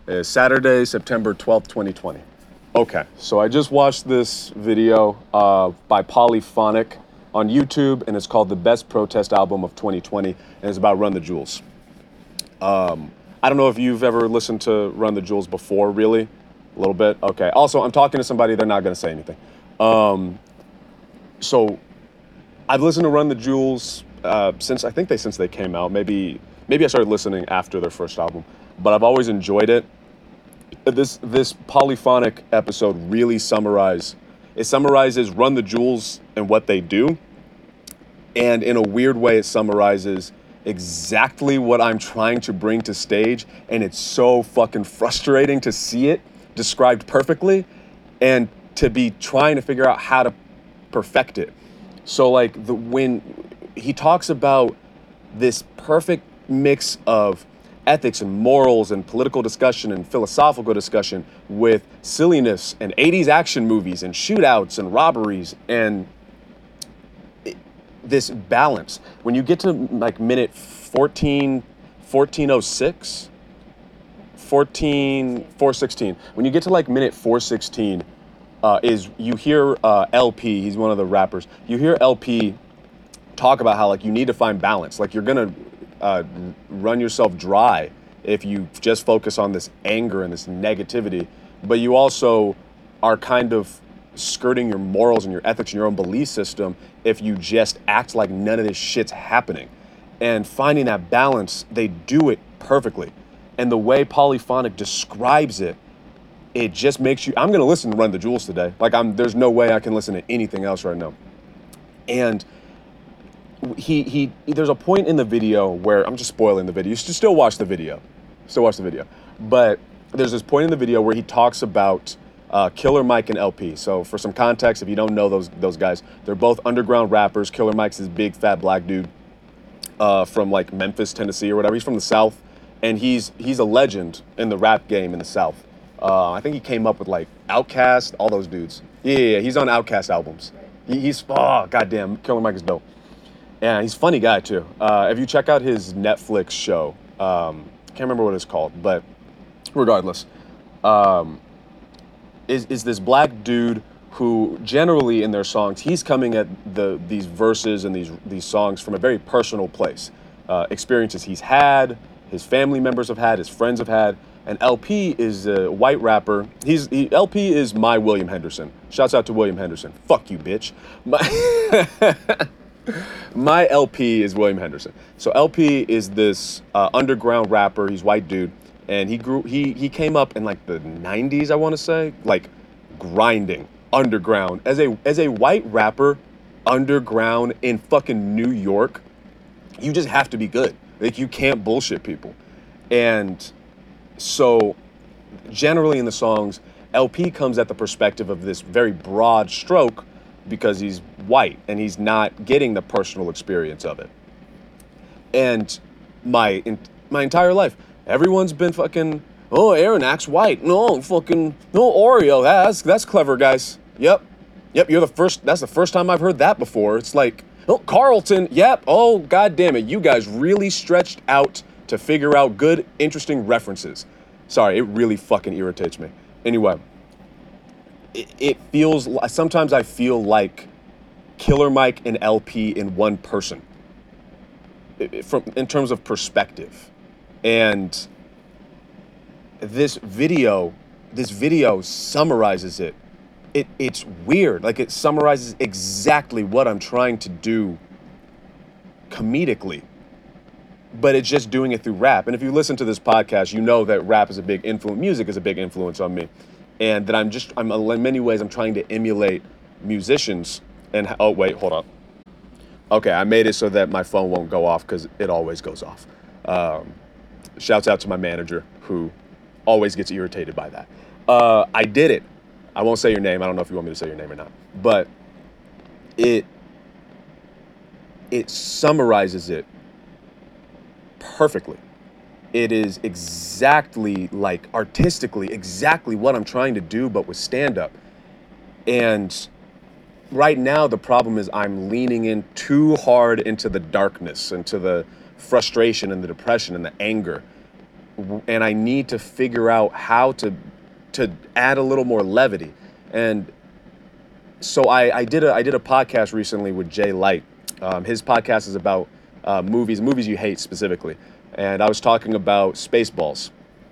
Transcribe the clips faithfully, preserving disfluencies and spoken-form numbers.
It's Saturday, September twelfth, twenty twenty. Okay, so I just watched this video uh, by Polyphonic on YouTube, and it's called The Best Protest Album of twenty twenty, and it's about Run the Jewels. Um, I don't know if you've ever listened to Run the Jewels before, really? A little bit? Okay. Also, I'm talking to somebody, they're not going to say anything. Um, so, I've listened to Run the Jewels uh, since, I think they, since they came out. Maybe, maybe I started listening after their first album, but I've always enjoyed it. This this Polyphonic episode really summarize it summarizes Run the Jewels and what they do, and in a weird way it summarizes exactly what I'm trying to bring to stage, and it's so fucking frustrating to see it described perfectly and to be trying to figure out how to perfect it. So like the when he talks about this perfect mix of ethics and morals and political discussion and philosophical discussion with silliness and eighties action movies and shootouts and robberies and it, this balance. When you get to like minute fourteen, fourteen oh six, fourteen, four sixteen, when you get to like minute four sixteen, uh, is you hear uh, L P, he's one of the rappers, you hear L P talk about how like you need to find balance. Like you're gonna Uh, run yourself dry if you just focus on this anger and this negativity, but you also are kind of skirting your morals and your ethics and your own belief system if you just act like none of this shit's happening. And finding that balance, they do it perfectly. And the way Polyphonic describes it, it just makes you, I'm gonna listen to Run the Jewels today. Like I'm, there's no way I can listen to anything else right now. And He, he, there's a point in the video where, I'm just spoiling the video, you should still watch the video, still watch the video, but there's this point in the video where he talks about uh, Killer Mike and L P. So for some context, if you don't know those those guys, they're both underground rappers. Killer Mike's this big fat black dude uh, from like Memphis, Tennessee or whatever. He's from the South, and he's he's a legend in the rap game in the South. Uh, I think he came up with like Outkast, all those dudes. Yeah, yeah, yeah. He's on Outkast albums. He, he's, oh, goddamn, Killer Mike is dope. Yeah, he's a funny guy too. Uh, if you check out his Netflix show, um, can't remember what it's called, but regardless, um, is is this black dude who generally in their songs, he's coming at the these verses and these these songs from a very personal place. Uh, experiences he's had, his family members have had, his friends have had, and L P is a white rapper. He's he, L P is my William Henderson. Shouts out to William Henderson. Fuck you, bitch. My My L P is William Henderson. So L P is this uh, underground rapper. He's a white dude, and he grew. He he came up in like the nineties, I want to say, like grinding underground as a as a white rapper, underground in fucking New York. You just have to be good. Like you can't bullshit people, and so generally in the songs, L P comes at the perspective of this very broad stroke, because he's white and he's not getting the personal experience of it. And my in, my entire life, everyone's been fucking, oh, Aaron acts white. No, fucking, no, Oreo. That's that's clever, guys. Yep. Yep, you're the first, that's the first time I've heard that before. It's like, oh, Carlton. Yep. Oh, God damn it. You guys really stretched out to figure out good, interesting references. Sorry, it really fucking irritates me. Anyway. It feels, sometimes I feel like Killer Mike and L P in one person, from in terms of perspective. And this video, this video summarizes it. It it's weird. Like it summarizes exactly what I'm trying to do comedically, but it's just doing it through rap. And if you listen to this podcast, you know that rap is a big influence, music is a big influence on me. And that I'm just, I'm in many ways, I'm trying to emulate musicians. And, oh, wait, hold on. Okay, I made it so that my phone won't go off because it always goes off. Um, shouts out to my manager who always gets irritated by that. Uh, I did it. I won't say your name. I don't know if you want me to say your name or not. But it, it summarizes it perfectly. It is exactly, like, artistically, exactly what I'm trying to do, but with stand-up. And right now, the problem is I'm leaning in too hard into the darkness, into the frustration and the depression and the anger. and I need to figure out how to to add a little more levity. And so I, I did a I did a podcast recently with Jay Light. Um, his podcast is about uh, movies, movies you hate specifically. And I was talking about Spaceballs.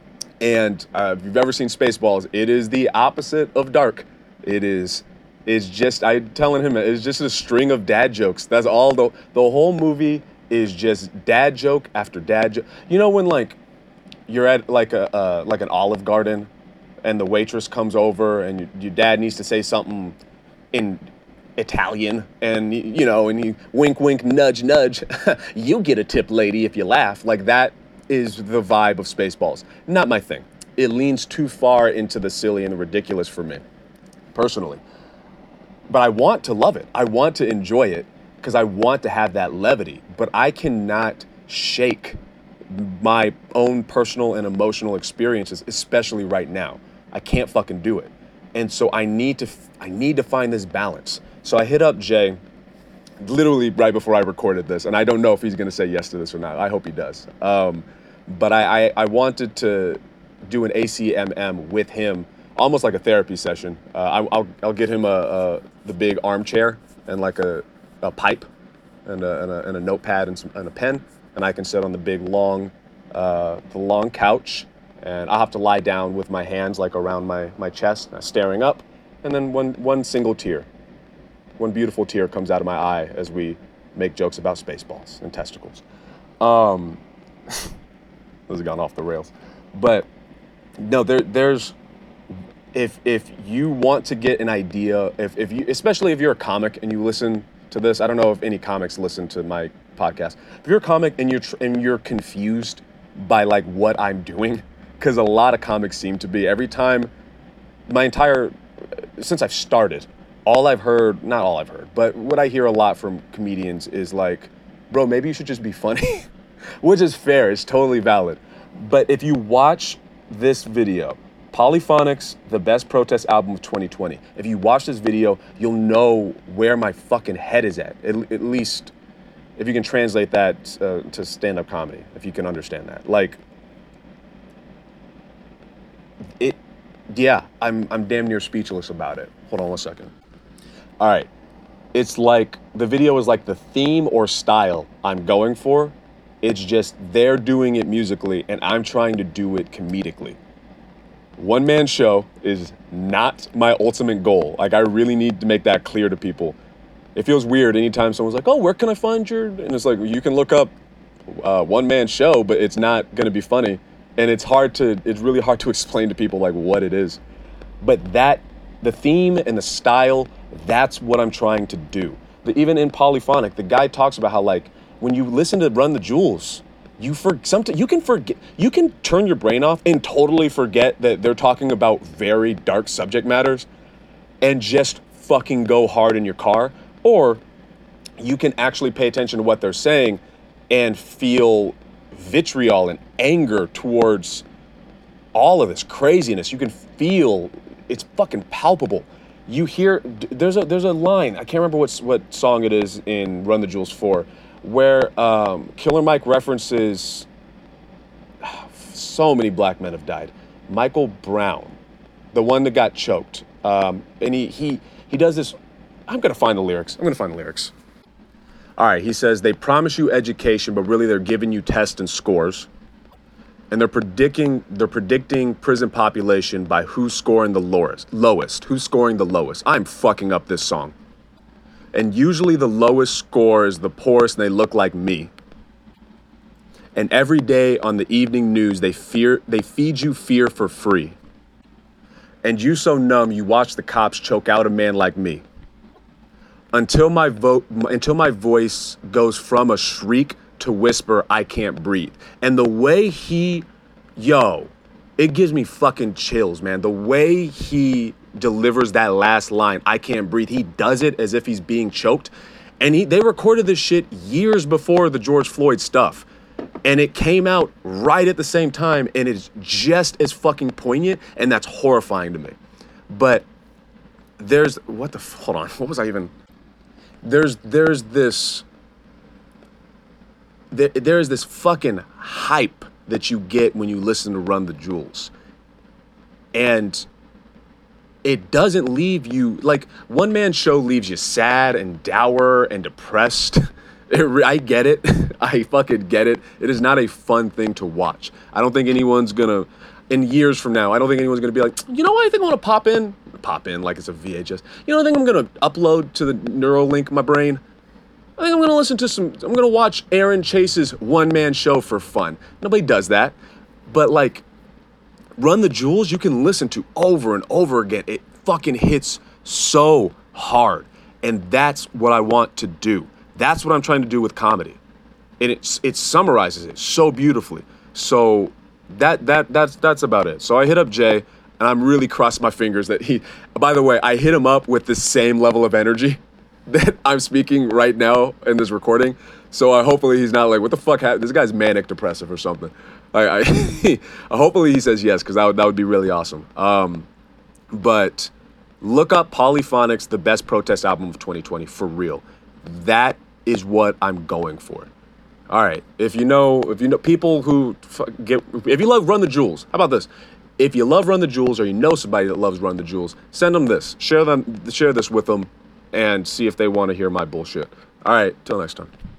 And uh, if you've ever seen Spaceballs, it is the opposite of dark. It is is just I'm telling him it's just a string of dad jokes. That's all. the The whole movie is just dad joke after dad joke. You know when like you're at like a uh, like an Olive Garden, and the waitress comes over, and your, your dad needs to say something in Italian, and you know, and you wink, wink, nudge, nudge. You get a tip, lady, if you laugh. Like that is the vibe of Spaceballs. Not my thing. It leans too far into the silly and the ridiculous for me, personally. But I want to love it. I want to enjoy it because I want to have that levity. But I cannot shake my own personal and emotional experiences, especially right now. I can't fucking do it. And so I need to I need to find this balance. So I hit up Jay literally right before I recorded this, and I don't know if he's going to say yes to this or not. I hope he does. Um, but I, I, I wanted to do an A C M M with him, almost like a therapy session. Uh, I, I'll I'll get him a, a the big armchair and like a, a pipe and a, and a and a notepad and, some, and a pen, and I can sit on the big long uh, the long couch. And I'll have to lie down with my hands like around my, my chest, staring up. And then one, one single tear, one beautiful tear comes out of my eye as we make jokes about Spaceballs and testicles. Um, those have gone off the rails. But no, there, there's, if if you want to get an idea, if, if you, especially if you're a comic and you listen to this, I don't know if any comics listen to my podcast. If you're a comic and you're, and you're confused by like what I'm doing, because a lot of comics seem to be. Every time, my entire, since I've started, all I've heard, not all I've heard, but what I hear a lot from comedians is like, bro, maybe you should just be funny, which is fair, it's totally valid. But if you watch this video, Polyphonics, the best protest album of twenty twenty, if you watch this video, you'll know where my fucking head is at, at, at least if you can translate that uh, to stand-up comedy, if you can understand that. Like, It, yeah, I'm I'm damn near speechless about it. Hold on one second. All right, it's like the video is like the theme or style I'm going for. It's just they're doing it musically and I'm trying to do it comedically. One man show is not my ultimate goal. Like I really need to make that clear to people. It feels weird anytime someone's like, "Oh, where can I find your?" And it's like you can look up uh, one man show, but it's not gonna be funny. And it's hard to, it's really hard to explain to people like what it is. But that, the theme and the style, that's what I'm trying to do. The, even in Polyphonic, the guy talks about how like, when you listen to Run the Jewels, you for sometimes you can forget, you can turn your brain off and totally forget that they're talking about very dark subject matters and just fucking go hard in your car. Or you can actually pay attention to what they're saying and feel vitriol and anger towards all of this craziness. You can feel it's fucking palpable. You hear there's a there's a line, I can't remember what what song it is in Run the Jewels four, where um, Killer Mike references so many black men have died. Michael Brown, the one that got choked, um, and he he he does this. I'm gonna find the lyrics. I'm gonna find the lyrics. All right, he says, they promise you education, but really they're giving you tests and scores. And they're predicting they're predicting prison population by who's scoring the lowest. Lowest. Who's scoring the lowest? I'm fucking up this song. And usually the lowest score is the poorest and they look like me. And every day on the evening news, they fear they feed you fear for free. And you so numb, you watch the cops choke out a man like me. Until my vote, until my voice goes from a shriek to whisper, I can't breathe. And the way he, yo, it gives me fucking chills, man. The way he delivers that last line, I can't breathe. He does it as if he's being choked. And he, they recorded this shit years before the George Floyd stuff. And it came out right at the same time. And it's just as fucking poignant. And that's horrifying to me. But there's, what the, hold on, what was I even... There's there's this there, there is this fucking hype that you get when you listen to Run the Jewels. And it doesn't leave you, like, one man show leaves you sad and dour and depressed. It, I get it. I fucking get it. It is not a fun thing to watch. I don't think anyone's gonna, in years from now, I don't think anyone's gonna be like, you know what, I think I wanna pop in, pop in like it's a V H S. You know, I think I'm gonna upload to the Neuralink my brain. I think I'm gonna listen to some, I'm gonna watch Aaron Chase's one-man show for fun. Nobody does that. But like, Run the Jewels, you can listen to over and over again. It fucking hits so hard. And that's what I want to do. That's what I'm trying to do with comedy. And it, it summarizes it so beautifully. So that that that's that's about it. So I hit up Jay, and I'm really crossing my fingers that he, by the way, I hit him up with the same level of energy that I'm speaking right now in this recording. So I, hopefully he's not like, what the fuck happened? This guy's manic depressive or something. I, I hopefully he says yes, because that would, that would be really awesome. Um, but look up Polyphonics, the best protest album of twenty twenty, for real. That is what I'm going for. All right. If you know, if you know people who get, if you love Run the Jewels, how about this? If you love Run the Jewels, or you know somebody that loves Run the Jewels, send them this. Share them. Share this with them, and see if they want to hear my bullshit. All right. Till next time.